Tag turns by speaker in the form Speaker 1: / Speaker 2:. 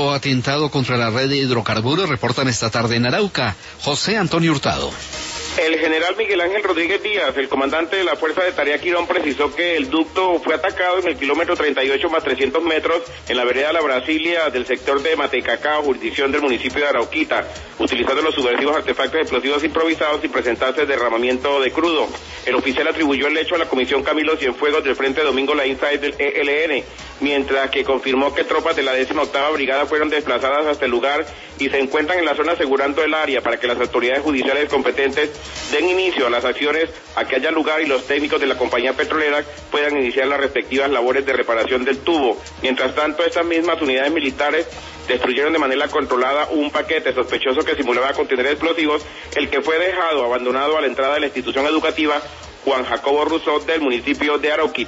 Speaker 1: tubo ha atentado contra la red de hidrocarburos, reportan esta tarde en Arauca. José Antonio Hurtado.
Speaker 2: El general Miguel Ángel Rodríguez Díaz, el comandante de la Fuerza de Tarea Quirón, precisó que el ducto fue atacado en el kilómetro 38 más 300 metros en la vereda La Brasilia del sector de Matecacao, jurisdicción del municipio de Arauquita, utilizando los subversivos artefactos explosivos improvisados sin presentarse derramamiento de crudo. El oficial atribuyó el hecho a la Comisión Camilo Cienfuegos del Frente Domingo Laín Sáez del ELN, mientras que confirmó que tropas de la 18ª Brigada fueron desplazadas hasta el lugar y se encuentran en la zona asegurando el área para que las autoridades judiciales competentes den inicio a las acciones a que haya lugar y los técnicos de la compañía petrolera puedan iniciar las respectivas labores de reparación del tubo. Mientras tanto, estas mismas unidades militares destruyeron de manera controlada un paquete sospechoso que simulaba contener explosivos, el que fue dejado abandonado a la entrada de la institución educativa Juan Jacobo Rousseau del municipio de Arauquita.